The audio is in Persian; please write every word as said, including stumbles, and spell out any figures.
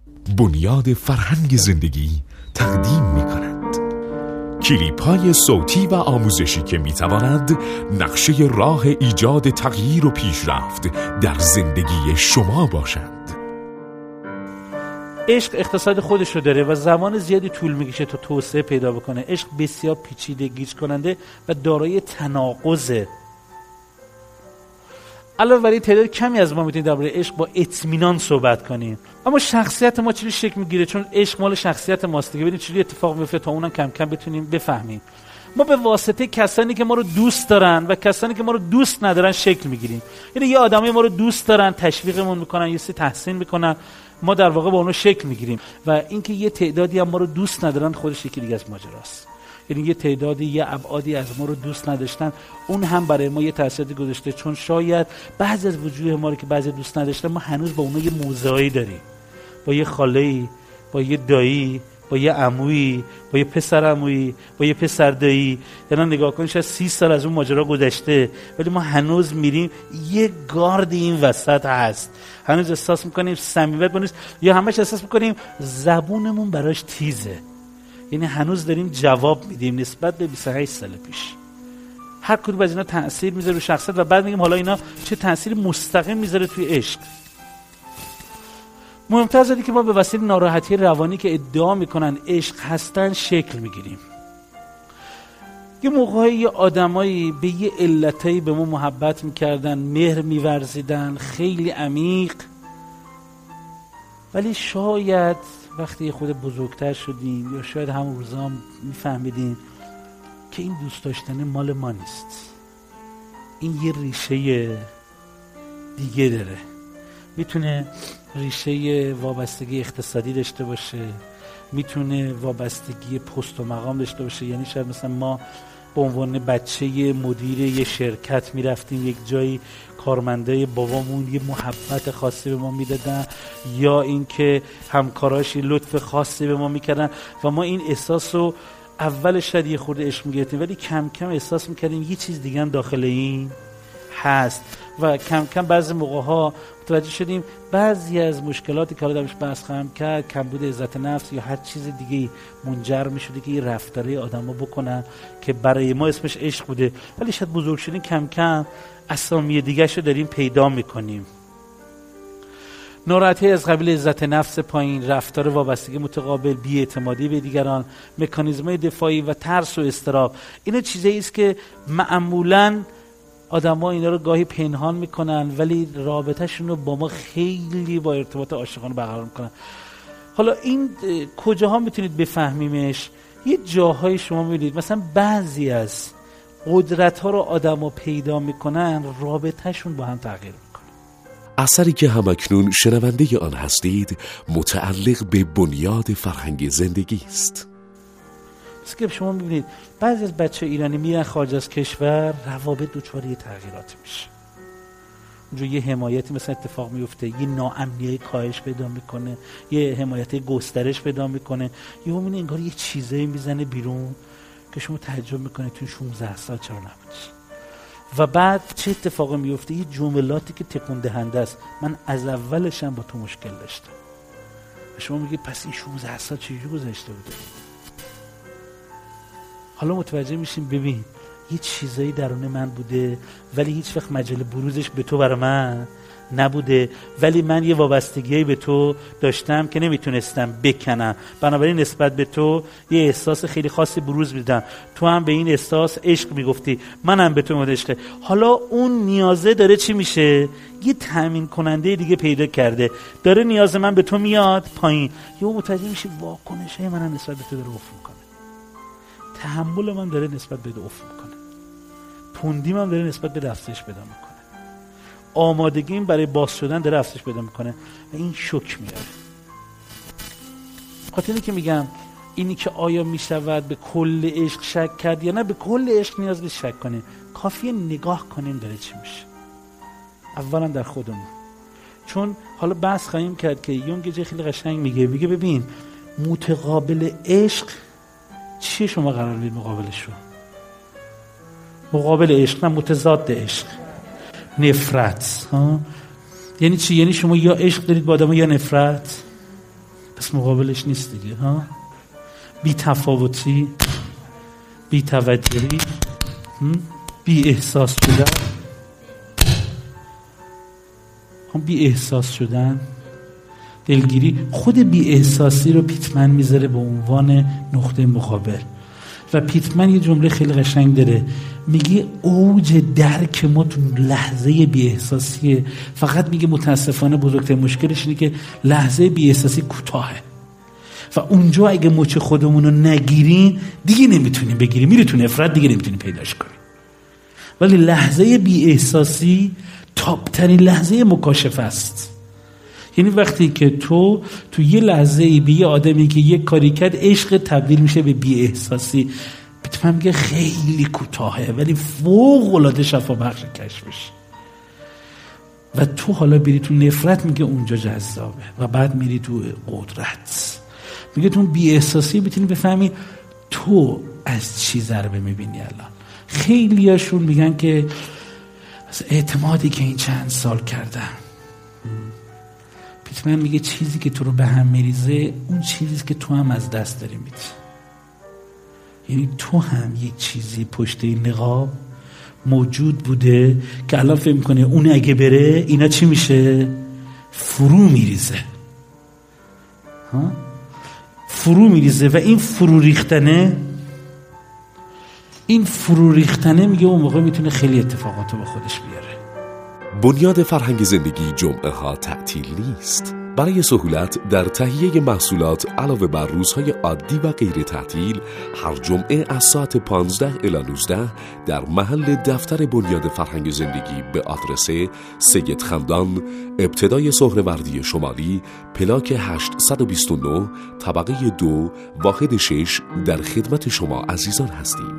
بنیاد فرهنگ زندگی تقدیم می کند کلیپ های صوتی و آموزشی که می تواند نقشه راه ایجاد تغییر و پیشرفت در زندگی شما باشند. عشق اقتصاد خودش رو داره و زمان زیادی طول میکشه تا توسعه پیدا بکنه. عشق بسیار پیچیده، گیج کننده و دارای تناقضه. علاوه بر این تعداد کمی از ما میتونیم درباره عشق با اطمینان صحبت کنیم. اما شخصیت ما چجوری شکل میگیره؟ چون عشق مال شخصیت ماست دیگه. ببینید چجوری اتفاق میفته تا اونم کم کم بتونیم بفهمیم. ما به واسطه کسانی که ما رو دوست دارن و کسانی که ما رو دوست ندارن شکل میگیریم. یعنی یه آدمی ما رو دوست دارن، تشویقمون میکنن، یه سری تحسین میکنن، ما در واقع با اونها شکل میگیریم. و اینکه یه تعدادی هم ما رو دوست ندارن خودش یکی دیگه از ماجراست. یعنی یه تعدادی، یه ابعادی از ما رو دوست نداشتن، اون هم برای ما یه تأثیری گذاشته. چون شاید بعضی از وجوه ما رو که بعضی دوست نداشتن، ما هنوز با اونها یه موضوعی داریم، با یه خاله‌ای، با یه دایی، با یه عمویی، با یه پسر عمویی، با یه پسر دایی. یعنی نگاه کنید شاید سی سال از اون ماجرا گذشته، ولی ما هنوز میریم یه گارد این وسط هست. هنوز احساس میکنیم صمیمیت بنویس، یا همش احساس میکنیم زبونمون براش تیزه. یعنی هنوز داریم جواب میدیم نسبت به بیست و هشت سال پیش. هر کدوم از اینا تأثیر میذاره رو شخصیت و بعد میگیم حالا اینا چه تأثیری مستقیم میذاره توی عشق. مهمتر از اینه که ما به وسیله ناراحتی روانی که ادعا میکنن عشق هستن شکل میگیریم. یه موقعی یه آدمایی به یه علتایی به ما محبت میکردن، مهر میورزیدن خیلی عمیق، ولی شاید وقتی خود بزرگتر شدیم یا شاید همون روزا هم میفهمیدیم که این دوست داشتن مال ما نیست. این یه ریشه دیگه داره. میتونه ریشه وابستگی اقتصادی داشته باشه، میتونه وابستگی پست و مقام داشته باشه. یعنی شاید مثلا ما به عنوان بچه مدیر یه شرکت میرفتیم یک جایی، کارمندای بابامون یه محبت خاصی به ما میدادن، یا اینکه همکاراش یه لطف خاصی به ما میکردن و ما این احساس رو اول شاید یه خورده عشق میگرفتیم، ولی کم کم احساس میکردیم یه چیز دیگه هم داخل این هست و کم کم بعضی موقع ها متوجه شدیم بعضی از مشکلاتی که حالا درش بحث خواهم کرد، کمبود عزت نفس یا هر چیز دیگه منجر میشده که یه رفتاره آدما بکنن که برای ما اسمش عشق بوده، ولی شاید بزرگ شدیم کم کم اسامی دیگه شو داریم پیدا میکنیم. ناراحتی از قبیل عزت نفس پایین، رفتار وابستگی متقابل، بی‌اعتمادی به دیگران، مکانیزم‌های دفاعی و ترس و اضطراب، اینا چیزایی است که معمولاً آدم‌ها اینا رو گاهی پنهان میکنن ولی رابطه‌شون رو با ما خیلی با ارتباط عاشقانه برقرار میکنن. حالا این کجاها میتونید بفهمیمش؟ یه جاهای شما میبینید مثلا بعضی از قدرت‌ها رو آدم‌ها پیدا میکنن، رابطه‌شون با هم تغییر میکنه. اثری که همکنون شنونده آن هستید متعلق به بنیاد فرهنگ زندگی است. که شما میبینید بعضی از بچه ایرانی میرن خارج از کشور، روابط دچار یه تغییراتی میشه. اونجا یه حمایتی مثلا اتفاق میفته، یه ناامنی کاهش پیدا میکنه، یه حمایت گسترش پیدا میکنه، یه همین انگار یه چیزایی میزنه بیرون که شما تعجب میکنید توی شانزده سال چرا نبودی. و بعد چه اتفاقی میفته؟ یه جملاتی که تکون دهنده است. من از اولشم با تو مشکل داشتم. و شما میگید پس این شانزده سال چجوری گذشته بوده؟ حالا متوجه میشیم ببین یه چیزایی درون من بوده ولی هیچ وقت مجال بروزش به تو برای من نبوده، ولی من یه وابستگیی به تو داشتم که نمیتونستم بکنم، بنابراین نسبت به تو یه احساس خیلی خاصی بروز میدم، تو هم به این احساس عشق میگفتی، منم به تو مورد عشق. حالا اون نیازه داره چی میشه؟ یه تامین کننده دیگه پیدا کرده، داره نیاز من به تو میاد پایین، یه متوجه میشی واکنشای من نسبت به تو داره افت میکنه، تحمل من داره نسبت به افت میکنه، تندی من داره نسبت به افزایش پیدا میکنه، آمادگیم برای باز شدن داره افزایش پیدا میکنه و این شوک میاره. خاطر اینه که میگم اینی که آیا میشود به کل عشق شک کرد یا نه، به کل عشق نیاز نیست شک کنیم، کافیه نگاه کنیم داره چی میشه. اولا در خودمون، چون حالا بحث خواهیم کرد که یونگ جای خیلی قشنگ میگه میگه ببین متقابل عشق چیه شما قرار میدید مقابلش رو؟ مقابل عشق نه متضاد عشق، نفرت. ها یعنی چی؟ یعنی شما یا عشق دارید با آدم یا نفرت. پس مقابلش نیست دیگه ها. بی تفاوتی، بی توجهی، بی احساس شدن. هم بی احساس شدن، دلگیری. خود بی احساسی رو پیتمن میذاره به عنوان نقطه مقابل و پیتمن یه جمله خیلی قشنگ داره، میگه اوج درک ما تو لحظه بی احساسیه. فقط میگه متاسفانه بزرگترین مشکلش اینه که لحظه بی احساسی کوتاهه و اونجا اگه مچ خودمون رو نگیریم دیگه نمیتونیم بگیریم، میره تو نفرت، دیگه نمیتونیم پیداش کنیم. ولی لحظه بی احساسی تاپترین لحظه مکاشفه است. یعنی وقتی که تو تو یه لحظه بی آدمی که یک کاری کرد عشق تبدیل میشه به بی احساسی، بتونم میگه خیلی کوتاهه ولی فوق العاده شفا بخش کشفش. و تو حالا بری تو نفرت، میگه اونجا جذابه. و بعد میری تو قدرت، میگه تو بی احساسی بتونی بفهمی تو از چی ضربه میبینی. الان خیلی هاشون میگن که از اعتمادی که این چند سال کردم. پیتمن میگه چیزی که تو رو به هم میریزه اون چیزیست که تو هم از دست داری میدی. یعنی تو هم یک چیزی پشت این نقاب موجود بوده که الان فکر میکنه اون اگه بره اینا چی میشه؟ فرو میریزه ها؟ فرو میریزه. و این فرو ریختنه این فرو ریختنه میگه اون موقع میتونه خیلی اتفاقات رو با خودش بیاره. بنیاد فرهنگ زندگی جمعه ها تعطیل نیست. برای سهولت در تهیه محصولات علاوه بر روزهای عادی و غیر تعطیل، هر جمعه از ساعت پانزده الی نوزده در محل دفتر بنیاد فرهنگ زندگی به آدرس سید خندان، ابتدای سهروردی شمالی، پلاک هشتصد و بیست و نه، طبقه دو، واحد شش، در خدمت شما عزیزان هستیم.